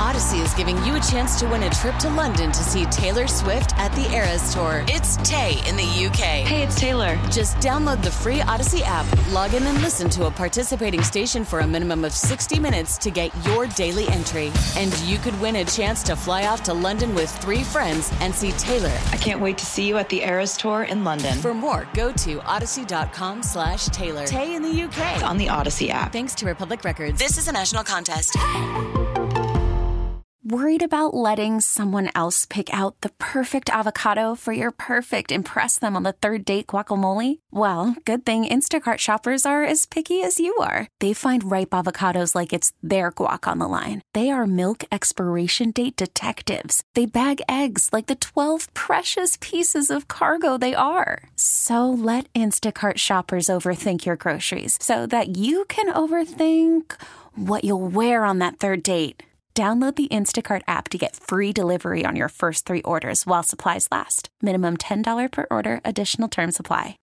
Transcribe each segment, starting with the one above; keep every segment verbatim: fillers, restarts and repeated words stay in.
Odyssey is giving you a chance to win a trip to London to see Taylor Swift at the Eras Tour. It's Tay in the U K. Hey, it's Taylor. Just download the free Odyssey app, log in and listen to a participating station for a minimum of sixty minutes to get your daily entry. And you could win a chance to fly off to London with three friends and see Taylor. I can't wait to see you at the Eras Tour in London. For more, go to odyssey.com slash Taylor. Tay in the U K. It's on the Odyssey app. Thanks to Republic Records. This is a national contest. Worried about letting someone else pick out the perfect avocado for your perfect impress them on the third date guacamole? Well, good thing Instacart shoppers are as picky as you are. They find ripe avocados like it's their guac on the line. They are milk expiration date detectives. They bag eggs like the twelve precious pieces of cargo they are. So let Instacart shoppers overthink your groceries so that you can overthink what you'll wear on that third date. Download the Instacart app to get free delivery on your first three orders while supplies last. Minimum ten dollars per order. Additional terms apply.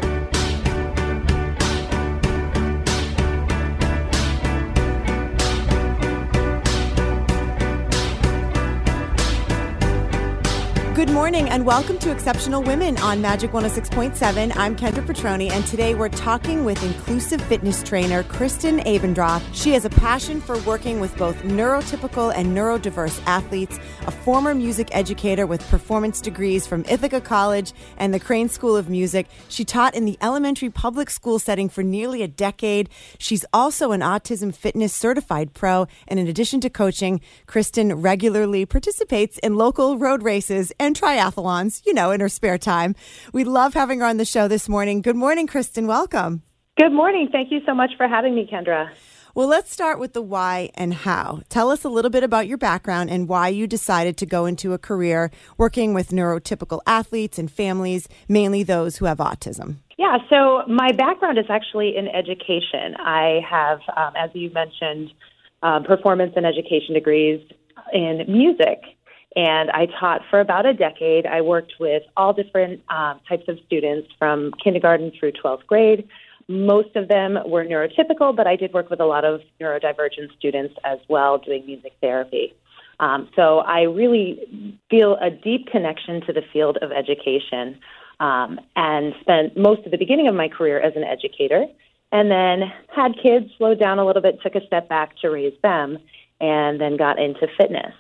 Good morning and welcome to Exceptional Women on Magic one oh six point seven. I'm Kendra Petroni, and today we're talking with inclusive fitness trainer Kristen Abendroth. She has a passion for working with both neurotypical and neurodiverse athletes, a former music educator with performance degrees from Ithaca College and the Crane School of Music. She taught in the elementary public school setting for nearly a decade. She's also an autism fitness certified pro, and in addition to coaching, Kristen regularly participates in local road races and triathlons, you know, in her spare time. We love having her on the show this morning. Good morning, Kristen. Welcome. Good morning. Thank you so much for having me, Kendra. Well, let's start with the why and how. Tell us a little bit about your background and why you decided to go into a career working with neurotypical athletes and families, mainly those who have autism. Yeah, so my background is actually in education. I have, um, as you mentioned, uh, performance and education degrees in music. And I taught for about a decade. I worked with all different um, types of students from kindergarten through twelfth grade. Most of them were neurotypical, but I did work with a lot of neurodivergent students as well doing music therapy. Um, so I really feel a deep connection to the field of education um, and spent most of the beginning of my career as an educator, and then had kids, slowed down a little bit, took a step back to raise them, and then got into fitness.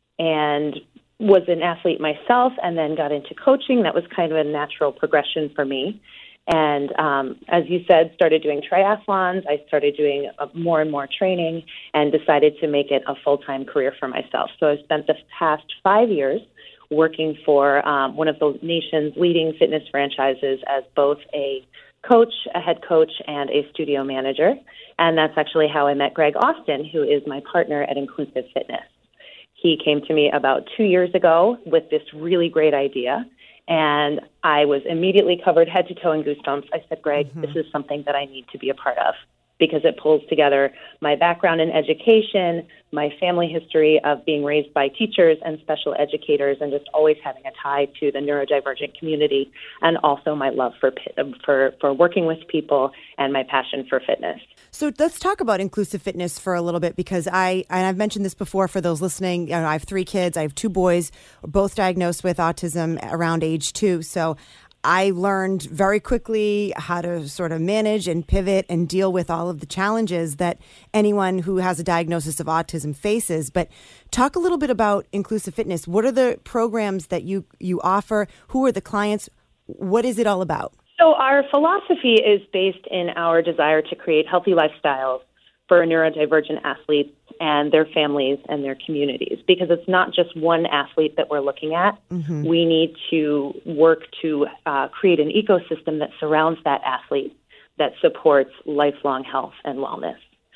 And was an athlete myself and then got into coaching. That was kind of a natural progression for me. And um, as you said, started doing triathlons. I started doing uh, more and more training and decided to make it a full-time career for myself. So I spent the past five years working for um, one of the nation's leading fitness franchises as both a coach, a head coach, and a studio manager. And that's actually how I met Greg Austin, who is my partner at Inclusive Fitness. He came to me about two years ago with this really great idea, and I was immediately covered head to toe in goosebumps. I said, Greg, mm-hmm. this is something that I need to be a part of because it pulls together my background in education, my family history of being raised by teachers and special educators and just always having a tie to the neurodivergent community, and also my love for for, for working with people and my passion for fitness. So let's talk about inclusive fitness for a little bit, because I, and I've mentioned this before for those listening, you know, I have three kids. I have two boys, both diagnosed with autism around age two. So I learned very quickly how to sort of manage and pivot and deal with all of the challenges that anyone who has a diagnosis of autism faces. But talk a little bit about inclusive fitness. What are the programs that you, you offer? Who are the clients? What is it all about? So our philosophy is based in our desire to create healthy lifestyles for neurodivergent athletes and their families and their communities, because it's not just one athlete that we're looking at. Mm-hmm. We need to work to uh, create an ecosystem that surrounds that athlete that supports lifelong health and wellness.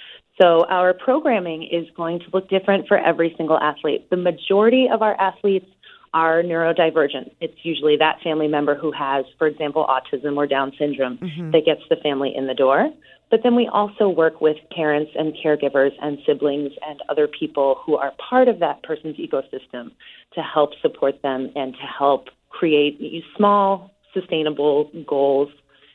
So our programming is going to look different for every single athlete. The majority of our athletes are neurodivergent. It's usually that family member who has, for example, autism or Down syndrome mm-hmm. that gets the family in the door. But then we also work with parents and caregivers and siblings and other people who are part of that person's ecosystem to help support them and to help create small, sustainable goals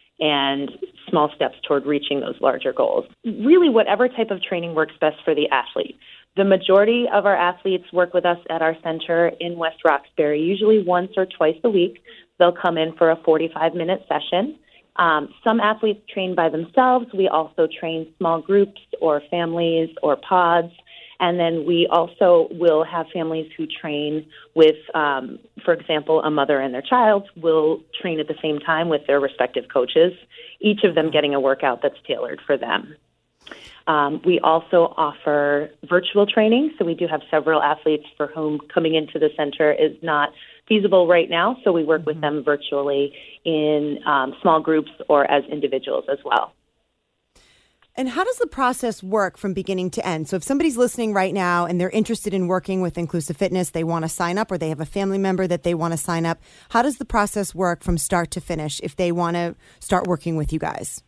and small steps toward reaching those larger goals. Really, whatever type of training works best for the athlete. The majority of our athletes work with us at our center in West Roxbury, usually once or twice a week. They'll come in for a forty-five minute session. Um, some athletes train by themselves. We also train small groups or families or pods. And then we also will have families who train with, um, for example, a mother and their child will train at the same time with their respective coaches, each of them getting a workout that's tailored for them. Um, we also offer virtual training. So we do have several athletes for whom coming into the center is not feasible right now. So we work mm-hmm. with them virtually in um, small groups or as individuals as well. And how does the process work from beginning to end? So if somebody's listening right now and they're interested in working with Inclusive Fitness, they want to sign up, or they have a family member that they want to sign up, how does the process work from start to finish if they want to start working with you guys?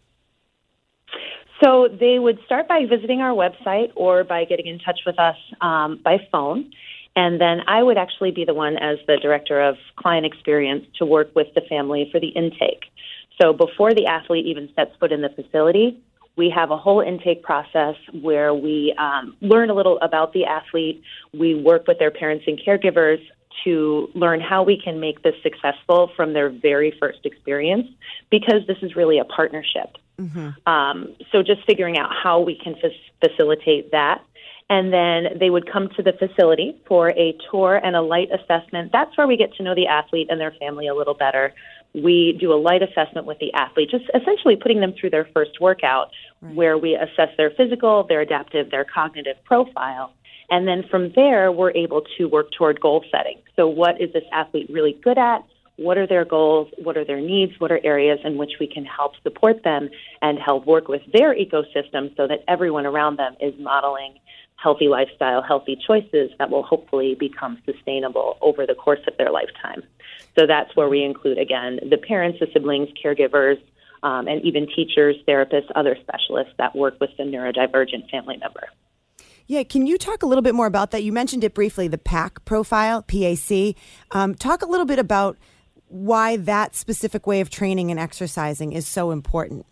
So they would start by visiting our website or by getting in touch with us um, by phone. And then I would actually be the one as the director of client experience to work with the family for the intake. So before the athlete even sets foot in the facility, we have a whole intake process where we um, learn a little about the athlete. We work with their parents and caregivers to learn how we can make this successful from their very first experience, because this is really a partnership. Mm-hmm. Um, so just figuring out how we can f- facilitate that. And then they would come to the facility for a tour and a light assessment. That's where we get to know the athlete and their family a little better. We do a light assessment with the athlete, just essentially putting them through their first workout, right, where we assess their physical, their adaptive, their cognitive profile. And then from there, we're able to work toward goal setting. So what is this athlete really good at? What are their goals? What are their needs? What are areas in which we can help support them and help work with their ecosystem so that everyone around them is modeling healthy lifestyle, healthy choices that will hopefully become sustainable over the course of their lifetime. So that's where we include, again, the parents, the siblings, caregivers, um, and even teachers, therapists, other specialists that work with the neurodivergent family member. Yeah, can you talk a little bit more about that? You mentioned it briefly, the P A C profile, P A C. Um, talk a little bit about why that specific way of training and exercising is so important.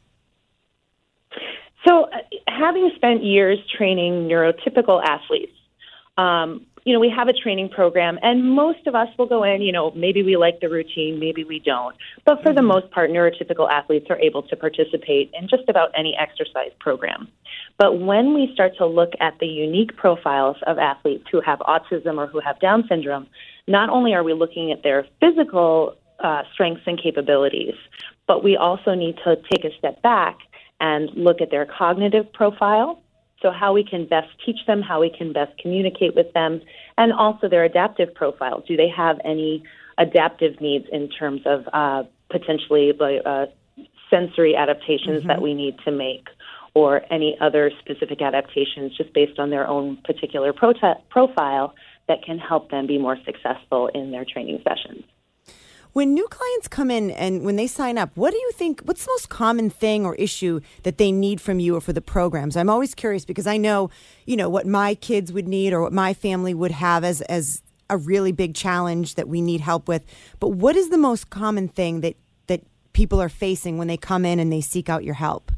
So uh, having spent years training neurotypical athletes, um, you know, we have a training program, and most of us will go in, you know, maybe we like the routine, maybe we don't. But for mm-hmm. the most part, neurotypical athletes are able to participate in just about any exercise program. But when we start to look at the unique profiles of athletes who have autism or who have Down syndrome, not only are we looking at their physical uh, strengths and capabilities, but we also need to take a step back and look at their cognitive profile, so how we can best teach them, how we can best communicate with them, and also their adaptive profile. Do they have any adaptive needs in terms of uh, potentially uh, sensory adaptations mm-hmm. that we need to make, or any other specific adaptations just based on their own particular pro- profile that can help them be more successful in their training sessions? When new clients come in and when they sign up, what do you think, what's the most common thing or issue that they need from you or for the programs? I'm always curious because I know, you know, what my kids would need or what my family would have as, as a really big challenge that we need help with. But what is the most common thing that, that people are facing when they come in and they seek out your help?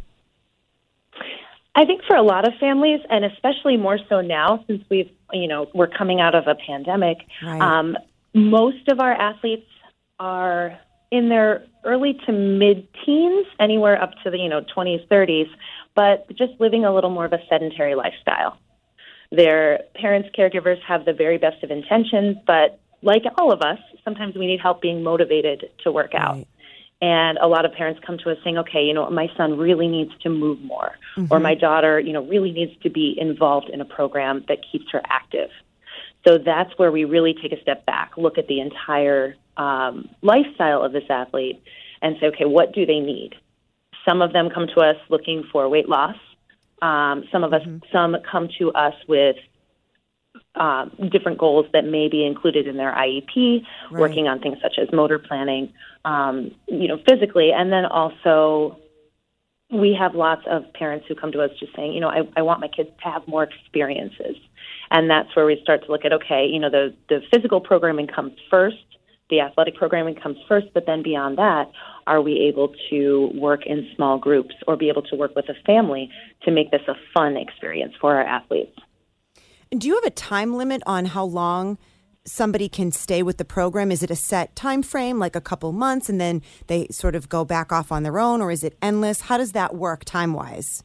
I think for a lot of families, and especially more so now since we've, you know, we're coming out of a pandemic, right. um, most of our athletes are in their early to mid-teens, anywhere up to the, you know, twenties, thirties, but just living a little more of a sedentary lifestyle. Their parents, caregivers have the very best of intentions, but like all of us, sometimes we need help being motivated to work out. Right. And a lot of parents come to us saying, okay, you know, my son really needs to move more, mm-hmm. or my daughter, you know, really needs to be involved in a program that keeps her active. So that's where we really take a step back, look at the entire um, lifestyle of this athlete and say, okay, what do they need? Some of them come to us looking for weight loss. Um, some of us, mm-hmm. some come to us with uh, different goals that may be included in their I E P, right. working on things such as motor planning, um, you know, physically. And then also we have lots of parents who come to us just saying, you know, I, I want my kids to have more experiences. And that's where we start to look at, okay, you know, the, the physical programming comes first, the athletic programming comes first, but then beyond that, are we able to work in small groups or be able to work with a family to make this a fun experience for our athletes? Do you have a time limit on how long somebody can stay with the program? Is it a set time frame, like a couple months, and then they sort of go back off on their own, or is it endless? How does that work time-wise?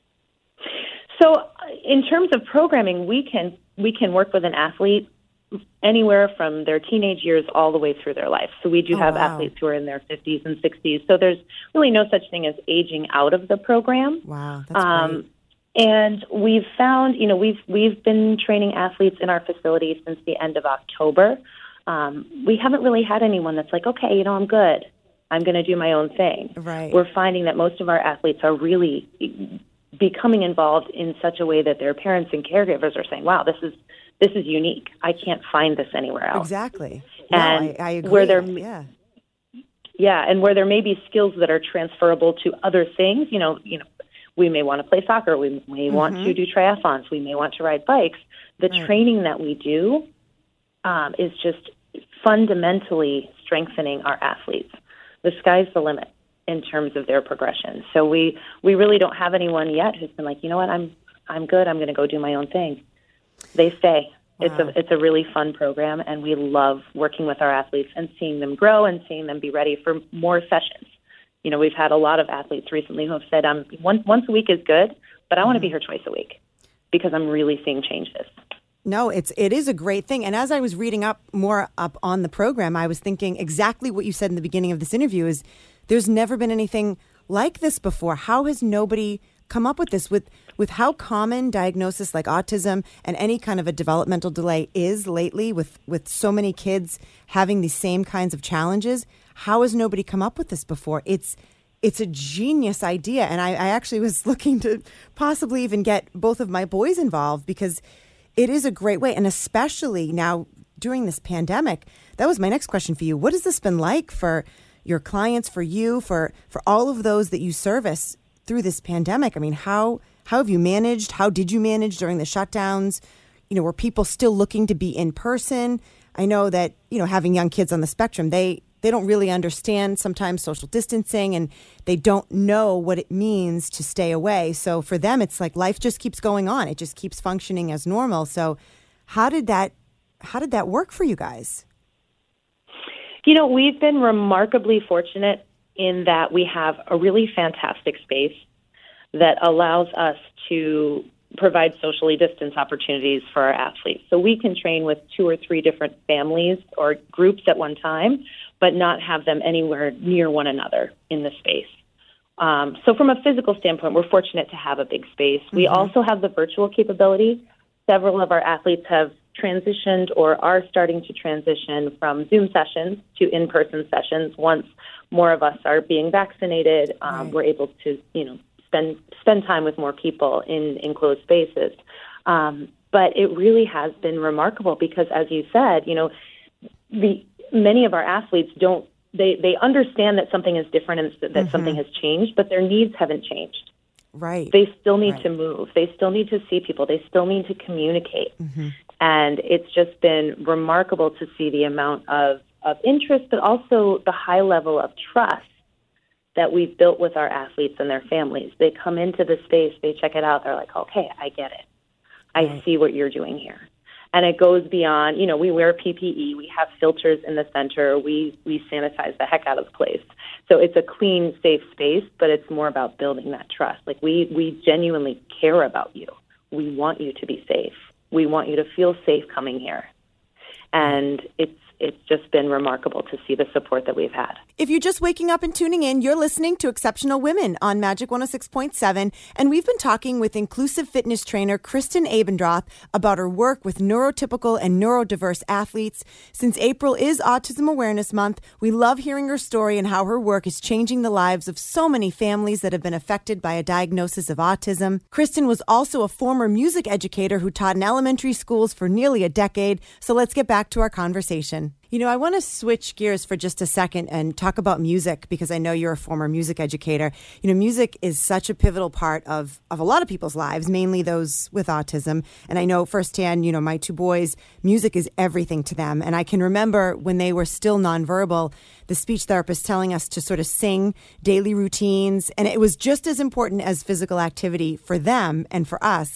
So in terms of programming, we can we can work with an athlete anywhere from their teenage years all the way through their life. So we do Oh, have wow. athletes who are in their fifties and sixties. So there's really no such thing as aging out of the program. Wow, that's Um, great. And we've found, you know, we've we've been training athletes in our facility since the end of October. Um, we haven't really had anyone that's like, okay, you know, I'm good. I'm going to do my own thing. Right. We're finding that most of our athletes are really becoming involved in such a way that their parents and caregivers are saying, wow, this is this is unique. I can't find this anywhere else. Exactly. And no, I, I agree. where they're- yeah. Yeah, and where there may be skills that are transferable to other things, you know, you know, we may want to play soccer, we may want to do triathlons, we may want to ride bikes. The Right. training that we do um, is just fundamentally strengthening our athletes. The sky's the limit in terms of their progression. So we, we really don't have anyone yet who's been like, you know what, I'm I'm good, I'm going to go do my own thing. They stay. It's Wow. a it's a really fun program, and we love working with our athletes and seeing them grow and seeing them be ready for more sessions. You know, we've had a lot of athletes recently who have said, um, once, once a week is good, but I want to be here twice a week because I'm really seeing changes. No, it's it is a great thing. And as I was reading up more up on the program, I was thinking exactly what you said in the beginning of this interview is there's never been anything like this before. How has nobody come up with this with with how common diagnosis like autism and any kind of a developmental delay is lately with, with so many kids having these same kinds of challenges? How has nobody come up with this before? It's it's a genius idea. And I, I actually was looking to possibly even get both of my boys involved because it is a great way. And especially now during this pandemic, that was my next question for you. What has this been like for your clients, for you, for, for all of those that you service through this pandemic? I mean, how how have you managed? How did you manage during the shutdowns? You know, were people still looking to be in person? I know that, you know, having young kids on the spectrum, they They don't really understand sometimes social distancing, and they don't know what it means to stay away. So for them, it's like life just keeps going on. It just keeps functioning as normal. So how did that how did that work for you guys? You know, we've been remarkably fortunate in that we have a really fantastic space that allows us to provide socially distanced opportunities for our athletes. So we can train with two or three different families or groups at one time, but not have them anywhere near one another in the space. Um, so from a physical standpoint, we're fortunate to have a big space. Mm-hmm. We also have the virtual capability. Several of our athletes have transitioned or are starting to transition from Zoom sessions to in-person sessions. Once more of us are being vaccinated, um, Right. we're able to, you know, spend spend time with more people in enclosed spaces. Um, but it really has been remarkable because, as you said, you know, the many of our athletes don't, they, they understand that something is different and that mm-hmm. something has changed, but their needs haven't changed. Right. They still need right. to move. They still need to see people. They still need to communicate. Mm-hmm. And it's just been remarkable to see the amount of, of interest, but also the high level of trust that we've built with our athletes and their families. They come into the space, they check it out, they're like, okay, I get it. I right. see what you're doing here. And it goes beyond, you know, we wear P P E, we have filters in the center, we, we sanitize the heck out of the place. So it's a clean, safe space, but it's more about building that trust. Like we, we genuinely care about you. We want you to be safe. We want you to feel safe coming here. And it's it's just been remarkable to see the support that we've had. If you're just waking up and tuning in, you're listening to Exceptional Women on Magic one oh six point seven, and we've been talking with inclusive fitness trainer Kristen Abendroth about her work with neurotypical and neurodiverse athletes. Since April is Autism Awareness Month, we love hearing her story and how her work is changing the lives of so many families that have been affected by a diagnosis of autism. Kristen was also a former music educator who taught in elementary schools for nearly a decade, so let's get back to our conversation. You know, I want to switch gears for just a second and talk about music because I know you're a former music educator. You know, music is such a pivotal part of, of a lot of people's lives, mainly those with autism. And I know firsthand, you know, my two boys, music is everything to them. And I can remember when they were still nonverbal, the speech therapist telling us to sort of sing daily routines. And it was just as important as physical activity for them and for us.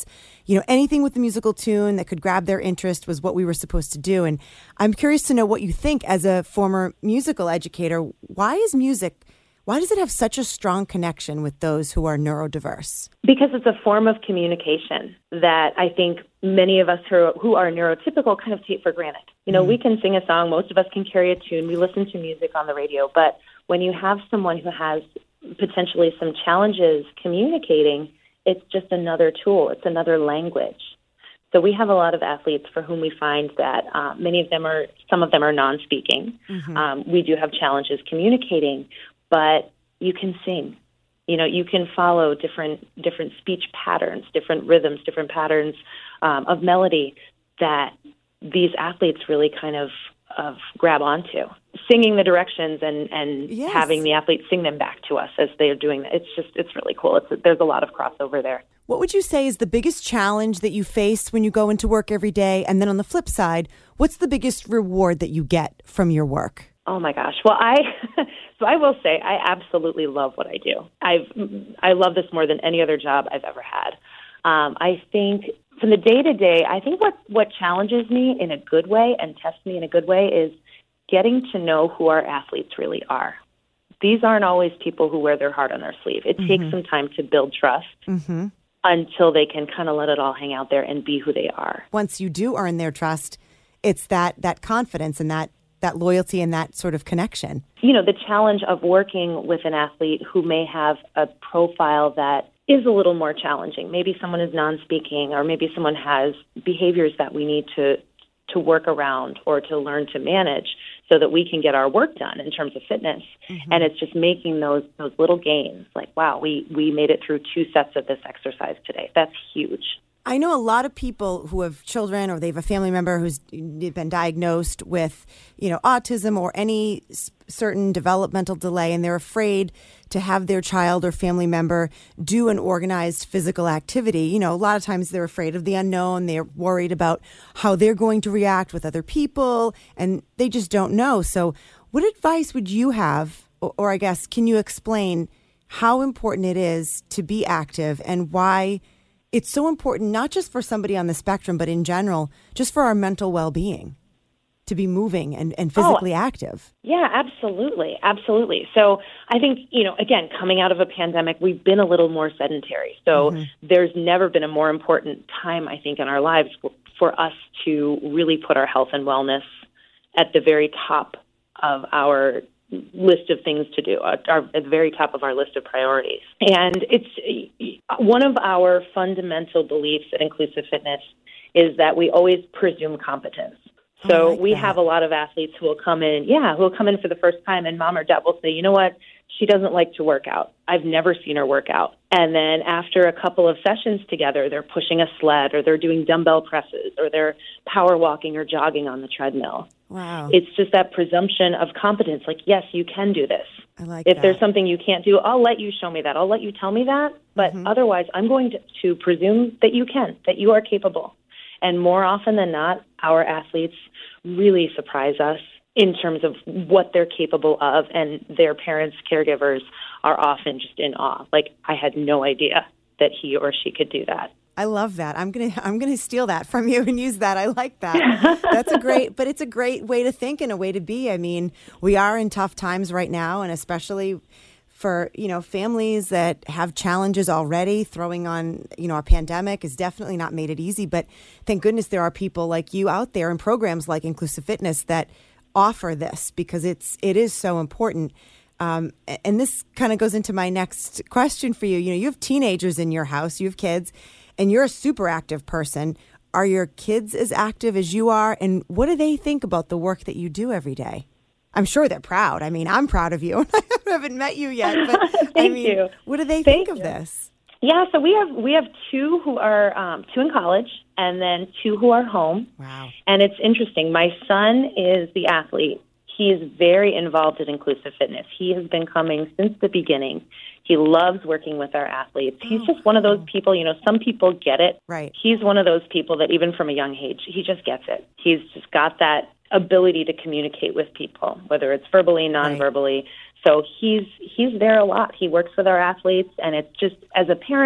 you know, anything with the musical tune that could grab their interest was what we were supposed to do. And I'm curious to know what you think as a former musical educator. Why is music, why does it have such a strong connection with those who are neurodiverse? Because it's a form of communication that I think many of us who are, who are neurotypical kind of take for granted. You know, mm-hmm. we can sing a song, most of us can carry a tune, we listen to music on the radio, but when you have someone who has potentially some challenges communicating, it's just another tool. It's another language. So we have a lot of athletes for whom we find that uh, many of them are, some of them are non-speaking. Mm-hmm. Um, we do have challenges communicating, but you can sing. You know, you can follow different different speech patterns, different rhythms, different patterns um, of melody that these athletes really kind of, of grab onto. Singing the directions and, and yes. having the athletes sing them back to us as they are doing that. It's just, it's really cool. It's, there's a lot of crossover there. What would you say is the biggest challenge that you face when you go into work every day? And then on the flip side, what's the biggest reward that you get from your work? Oh my gosh. Well, I, so I will say I absolutely love what I do. I've, I love this more than any other job I've ever had. Um, I think from the day to day, I think what, what challenges me in a good way and tests me in a good way is getting to know who our athletes really are. These aren't always people who wear their heart on their sleeve. It mm-hmm. takes some time to build trust mm-hmm. until they can kind of let it all hang out there and be who they are. Once you do earn their trust, it's that, that confidence and that, that loyalty and that sort of connection. You know, the challenge of working with an athlete who may have a profile that is a little more challenging. Maybe someone is non-speaking, or maybe someone has behaviors that we need to to work around or to learn to manage so that we can get our work done in terms of fitness. Mm-hmm. And it's just making those those little gains. Like, wow, we, we made it through two sets of this exercise today. That's huge. I know a lot of people who have children or they have a family member who's been diagnosed with, you know, autism or any certain developmental delay, and they're afraid to have their child or family member do an organized physical activity. You know, a lot of times they're afraid of the unknown. They're worried about how they're going to react with other people, and they just don't know. So what advice would you have, or, or I guess, can you explain how important it is to be active and why it's so important, not just for somebody on the spectrum, but in general, just for our mental well-being, to be moving and, and physically oh, active? Yeah, absolutely. Absolutely. So I think, you know, again, coming out of a pandemic, we've been a little more sedentary. So mm-hmm. there's never been a more important time, I think, in our lives for, for us to really put our health and wellness at the very top of our list of things to do, our, at the very top of our list of priorities. And it's one of our fundamental beliefs at Inclusive Fitness is that we always presume competence. So like we that. have a lot of athletes who will come in, yeah, who will come in for the first time, and mom or dad will say, you know what, she doesn't like to work out. I've never seen her work out. And then after a couple of sessions together, they're pushing a sled, or they're doing dumbbell presses, or they're power walking or jogging on the treadmill. Wow. It's just that presumption of competence, like, yes, you can do this. I like if that. there's something you can't do, I'll let you show me that. I'll let you tell me that. But mm-hmm. otherwise, I'm going to, to presume that you can, that you are capable. And more often than not, our athletes really surprise us in terms of what they're capable of, and their parents, caregivers, are often just in awe. Like, I had no idea that he or she could do that. I love that. I'm gonna I'm gonna steal that from you and use that. I like that. That's a great, but it's a great way to think and a way to be. I mean, we are in tough times right now, and especially for, you know, families that have challenges already. Throwing on, you know, a pandemic has definitely not made it easy. But thank goodness there are people like you out there and programs like Inclusive Fitness that offer this, because it's it is so important. Um, and this kind of goes into my next question for you. You know, you have teenagers in your house, you have kids, and you're a super active person. Are your kids as active as you are? And what do they think about the work that you do every day? I'm sure they're proud. I mean, I'm proud of you. I haven't met you yet, but Thank I mean, you. What do they Thank think of you. this? Yeah, so we have we have two who are um, two in college, and then two who are home. Wow. And it's interesting. My son is the athlete. He is very involved in Inclusive Fitness. He has been coming since the beginning. He loves working with our athletes. He's oh, just one of those people, you know, some people get it. Right. He's one of those people that even from a young age, he just gets it. He's just got that ability to communicate with people, whether it's verbally, non-verbally. Right. So he's he's there a lot. He works with our athletes, and it's just, as a parent,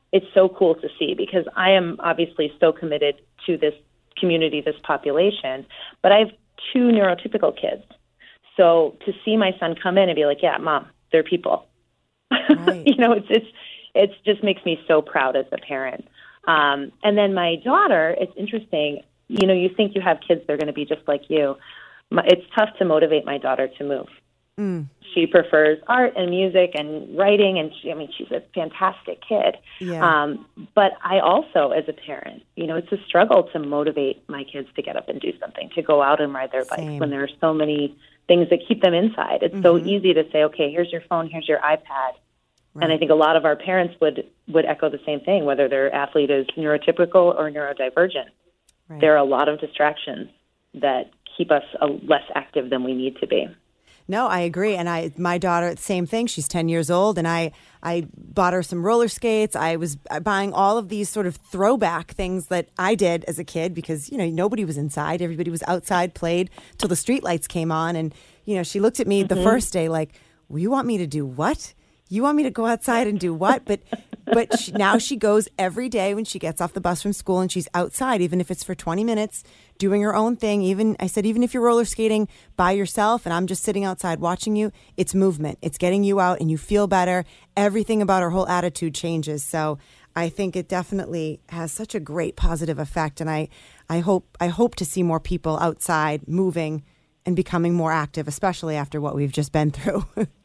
it's so cool to see, because I am obviously so committed to this community, this population, but I have two neurotypical kids. So to see my son come in and be like, yeah, Mom, they're people. Right. you know, it's, it's, it's just makes me so proud as a parent. Um, and then my daughter, it's interesting, you know, you think you have kids, they're going to be just like you. My, it's tough to motivate my daughter to move. Mm. She prefers art and music and writing, and she, I mean, she's a fantastic kid. Yeah. Um, but I also, as a parent, you know, it's a struggle to motivate my kids to get up and do something, to go out and ride their bikes Same. when there are so many things that keep them inside. It's mm-hmm. so easy to say, okay, here's your phone, here's your iPad. Right. And I think a lot of our parents would, would echo the same thing, whether their athlete is neurotypical or neurodivergent. Right. There are a lot of distractions that keep us uh, less active than we need to be. No, I agree. And I, my daughter, same thing. She's ten years old, and I, I bought her some roller skates. I was buying all of these sort of throwback things that I did as a kid because, you know, nobody was inside. Everybody was outside, played till the street lights came on. And, you know, she looked at me mm-hmm. the first day like, well, you want me to do what? You want me to go outside and do what? But but she, now she goes every day when she gets off the bus from school, and she's outside, even if it's for twenty minutes, doing her own thing. Even I said, even if you're roller skating by yourself and I'm just sitting outside watching you, it's movement. It's getting you out and you feel better. Everything about her whole attitude changes. So I think it definitely has such a great positive effect. And I, I hope I hope to see more people outside moving and becoming more active, especially after what we've just been through.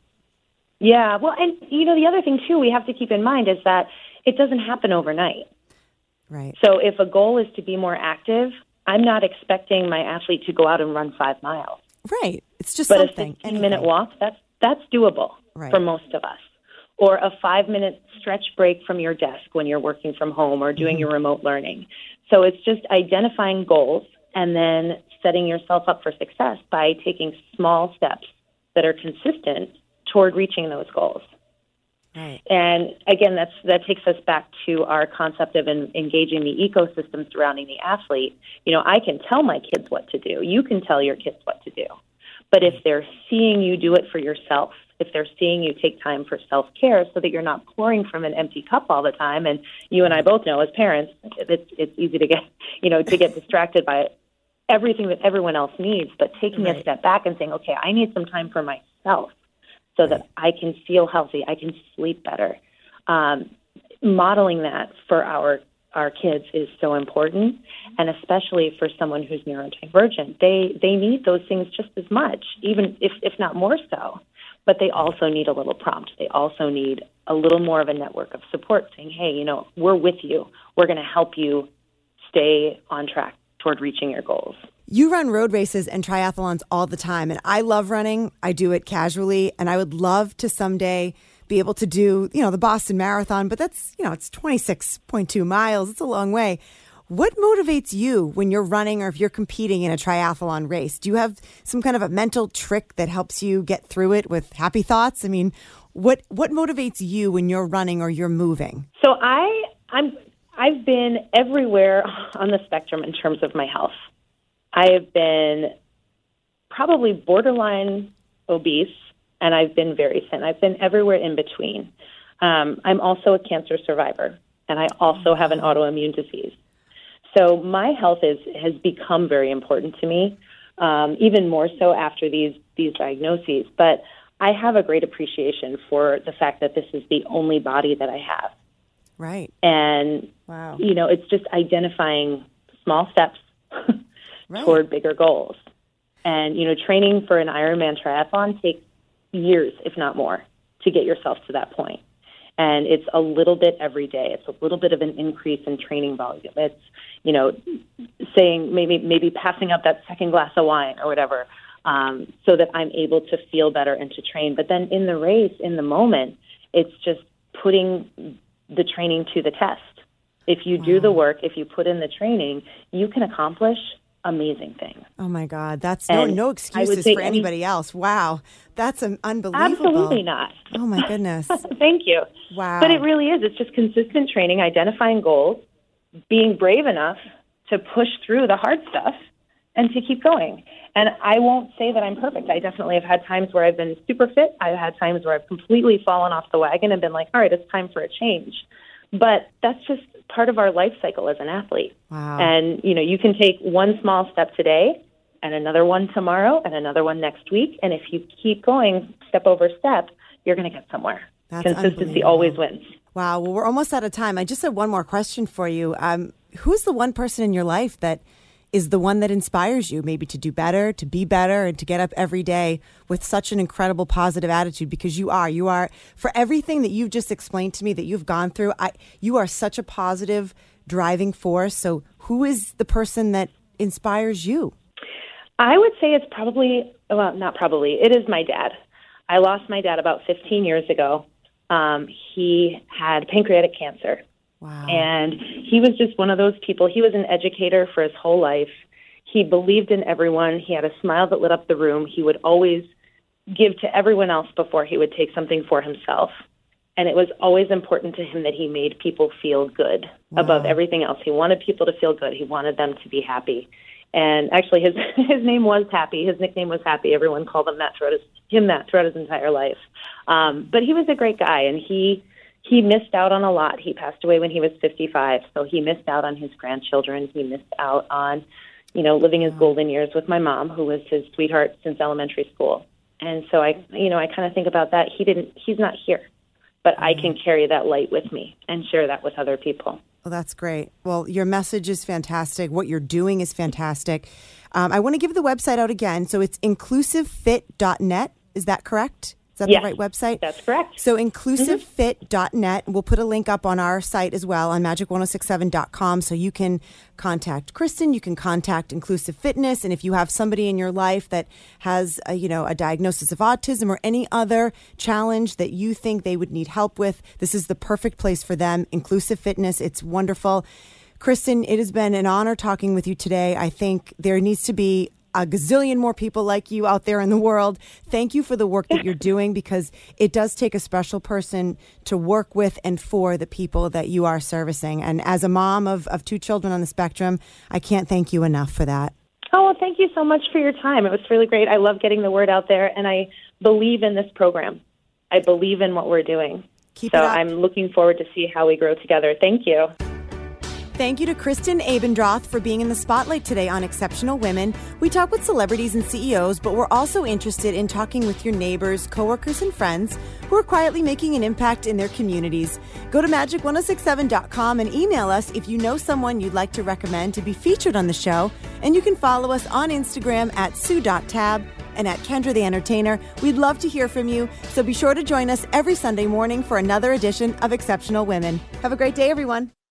Yeah, well, and, you know, the other thing, too, we have to keep in mind is that it doesn't happen overnight. Right. So if a goal is to be more active, I'm not expecting my athlete to go out and run five miles. Right. It's just but something. But a fifteen-minute walk, that's, that's doable right. for most of us. Or a five-minute stretch break from your desk when you're working from home or doing mm-hmm. your remote learning. So it's just identifying goals and then setting yourself up for success by taking small steps that are consistent toward reaching those goals. Right. And again, that's that takes us back to our concept of in, engaging the ecosystem surrounding the athlete. You know, I can tell my kids what to do. You can tell your kids what to do. But if they're seeing you do it for yourself, if they're seeing you take time for self-care so that you're not pouring from an empty cup all the time, and you and I both know as parents, it's, it's easy to get, you know, to get distracted by everything that everyone else needs, but taking right. a step back and saying, okay, I need some time for myself, so that I can feel healthy, I can sleep better. Um, modeling that for our our kids is so important, and especially for someone who's neurodivergent. They they need those things just as much, even if, if not more so. But they also need a little prompt. They also need a little more of a network of support saying, hey, you know, we're with you. We're going to help you stay on track toward reaching your goals. You run road races and triathlons all the time, and I love running. I do it casually, and I would love to someday be able to do, you know, the Boston Marathon, but that's, you know, it's twenty-six point two miles. It's a long way. What motivates you when you're running or if you're competing in a triathlon race? Do you have some kind of a mental trick that helps you get through it with happy thoughts? I mean, what what motivates you when you're running or you're moving? So I, I'm, I've been everywhere on the spectrum in terms of my health. I have been probably borderline obese, and I've been very thin. I've been everywhere in between. Um, I'm also a cancer survivor, and I also have an autoimmune disease. So my health is has become very important to me, um, even more so after these these diagnoses. But I have a great appreciation for the fact that this is the only body that I have. Right. And, wow. you know, it's just identifying small steps right. toward bigger goals. And, you know, training for an Ironman triathlon takes years, if not more, to get yourself to that point. And it's a little bit every day. It's a little bit of an increase in training volume. It's, you know, saying maybe maybe passing up that second glass of wine or whatever, um, so that I'm able to feel better and to train. But then in the race, in the moment, it's just putting the training to the test. If you wow. do the work, if you put in the training, you can accomplish amazing things. Oh my God, that's no, no excuses for anybody any, else. Wow, that's an unbelievable. Absolutely not. Oh my goodness. Thank you. Wow. But it really is. It's just consistent training, identifying goals, being brave enough to push through the hard stuff and to keep going. And I won't say that I'm perfect. I definitely have had times where I've been super fit. I've had times where I've completely fallen off the wagon and been like, all right, it's time for a change. But that's just part of our life cycle as an athlete. Wow. And, you know, you can take one small step today and another one tomorrow and another one next week. And if you keep going step over step, you're going to get somewhere. That's Consistency always wins. Wow. Well, we're almost out of time. I just have one more question for you. Um, who's the one person in your life that is the one that inspires you maybe to do better, to be better, and to get up every day with such an incredible positive attitude? Because you are, you are, for everything that you've just explained to me that you've gone through, I, you are such a positive driving force. So who is the person that inspires you? I would say it's probably, well, not probably, it is my dad. I lost my dad about fifteen years ago. Um, he had pancreatic cancer. Wow. And he was just one of those people. He was an educator for his whole life. He believed in everyone. He had a smile that lit up the room. He would always give to everyone else before he would take something for himself. And it was always important to him that he made people feel good Wow. above everything else. He wanted people to feel good. He wanted them to be happy. And actually, his his name was Happy. His nickname was Happy. Everyone called him that throughout his, him that throughout his entire life. Um, but he was a great guy, and he he missed out on a lot. He passed away when he was fifty-five, so he missed out on his grandchildren. He missed out on, you know, living his golden years with my mom, who was his sweetheart since elementary school. And so I, you know, I kind of think about that. He didn't. He's not here, but I can carry that light with me and share that with other people. Well, that's great. Well, your message is fantastic. What you're doing is fantastic. Um, I want to give the website out again. So it's inclusive fit dot net. Is that correct? Is that Yes, the right website? That's correct. So inclusive fit dot net. We'll put a link up on our site as well on magic ten sixty-seven dot com. So you can contact Kristen. You can contact Inclusive Fitness. And if you have somebody in your life that has, a, you know, a diagnosis of autism or any other challenge that you think they would need help with, this is the perfect place for them. Inclusive Fitness. It's wonderful. Kristen, it has been an honor talking with you today. I think there needs to be a gazillion more people like you out there in the world. Thank you for the work that you're doing, because it does take a special person to work with and for the people that you are servicing. And as a mom of, of two children on the spectrum, I can't thank you enough for that. Oh, well, thank you so much for your time. It was really great. I love getting the word out there, and I believe in this program. I believe in what we're doing. Keep so it up. I'm looking forward to see how we grow together. Thank you. Thank you to Kristen Abendroth for being in the spotlight today on Exceptional Women. We talk with celebrities and C E Os, but we're also interested in talking with your neighbors, coworkers, and friends who are quietly making an impact in their communities. Go to magic ten sixty-seven dot com and email us if you know someone you'd like to recommend to be featured on the show. And you can follow us on Instagram at sue dot tab and at Kendra the Entertainer. We'd love to hear from you, so be sure to join us every Sunday morning for another edition of Exceptional Women. Have a great day, everyone.